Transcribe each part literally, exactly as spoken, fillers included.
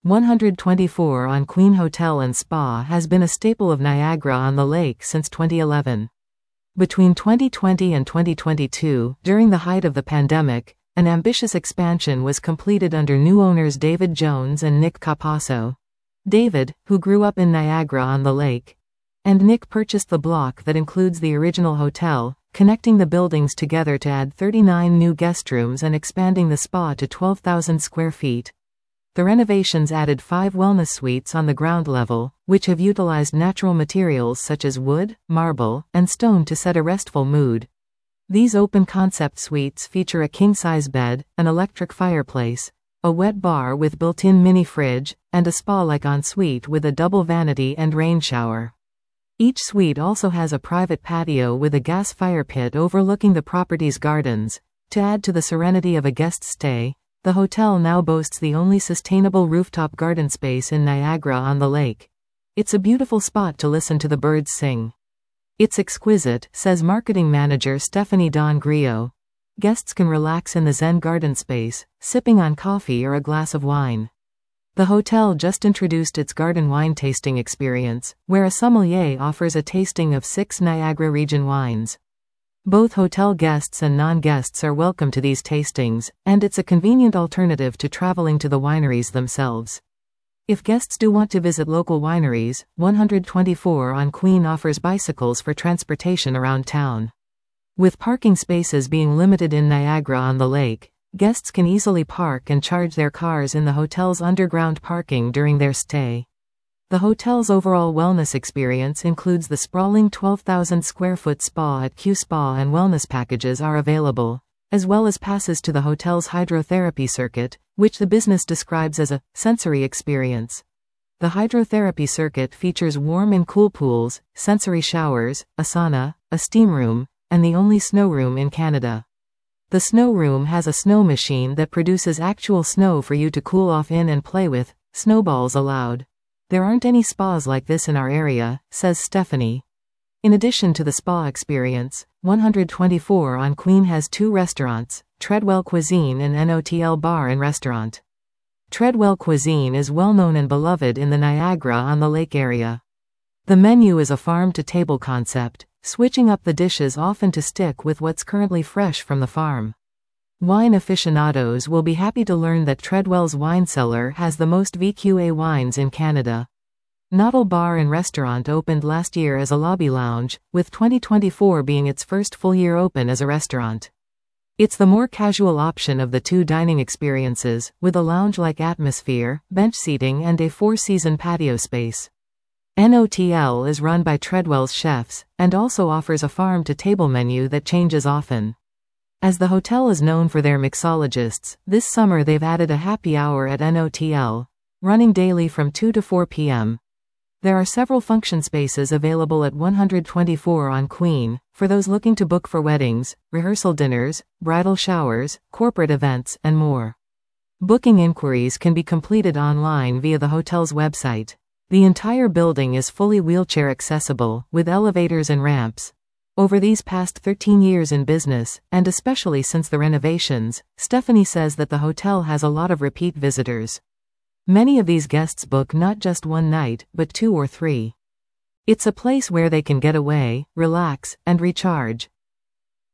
one twenty-four on Queen Hotel and Spa has been a staple of Niagara-on-the-Lake since twenty eleven. Between twenty twenty and twenty twenty-two, during the height of the pandemic, an ambitious expansion was completed under new owners David Jones and Nick Capasso. David, who grew up in Niagara-on-the-Lake, and Nick purchased the block that includes the original hotel, connecting the buildings together to add thirty-nine new guest rooms and expanding the spa to twelve thousand square feet. The renovations added five wellness suites on the ground level, which have utilized natural materials such as wood, marble, and stone to set a restful mood. These open-concept suites feature a king-size bed, an electric fireplace, a wet bar with built-in mini-fridge, and a spa-like ensuite with a double vanity and rain shower. Each suite also has a private patio with a gas fire pit overlooking the property's gardens. To add to the serenity of a guest's stay, the hotel now boasts the only sustainable rooftop garden space in Niagara-on-the-Lake. It's a beautiful spot to listen to the birds sing. It's exquisite, says marketing manager Stephanie Don Grillo. Guests can relax in the Zen garden space, sipping on coffee or a glass of wine. The hotel just introduced its garden wine tasting experience, where a sommelier offers a tasting of six Niagara region wines. Both hotel guests and non-guests are welcome to these tastings, and it's a convenient alternative to traveling to the wineries themselves. If guests do want to visit local wineries, one twenty-four on Queen offers bicycles for transportation around town. With parking spaces being limited in Niagara-on-the-Lake, guests can easily park and charge their cars in the hotel's underground parking during their stay. The hotel's overall wellness experience includes the sprawling twelve thousand square foot spa at Q Spa, and wellness packages are available, as well as passes to the hotel's hydrotherapy circuit, which the business describes as a sensory experience. The hydrotherapy circuit features warm and cool pools, sensory showers, a sauna, a steam room, and the only snow room in Canada. The snow room has a snow machine that produces actual snow for you to cool off in and play with, snowballs allowed. There aren't any spas like this in our area, says Stephanie. In addition to the spa experience, one twenty-four on Queen has two restaurants, Treadwell Cuisine and N O T L Bar and Restaurant. Treadwell Cuisine is well known and beloved in the Niagara-on-the-Lake area. The menu is a farm-to-table concept, switching up the dishes often to stick with what's currently fresh from the farm. Wine aficionados will be happy to learn that Treadwell's wine cellar has the most V Q A wines in Canada. Noddle Bar and Restaurant opened last year as a lobby lounge, with twenty twenty-four being its first full year open as a restaurant. It's the more casual option of the two dining experiences, with a lounge-like atmosphere, bench seating and a four-season patio space. N O T L is run by Treadwell's chefs, and also offers a farm-to-table menu that changes often. As the hotel is known for their mixologists, this summer they've added a happy hour at N O T L, running daily from two to four p m There are several function spaces available at one twenty-four on Queen, for those looking to book for weddings, rehearsal dinners, bridal showers, corporate events, and more. Booking inquiries can be completed online via the hotel's website. The entire building is fully wheelchair accessible, with elevators and ramps. Over these past thirteen years in business, and especially since the renovations, Stephanie says that the hotel has a lot of repeat visitors. Many of these guests book not just one night, but two or three. It's a place where they can get away, relax, and recharge.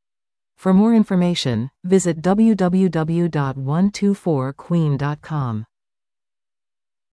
For more information, visit w w w dot one two four queen dot com.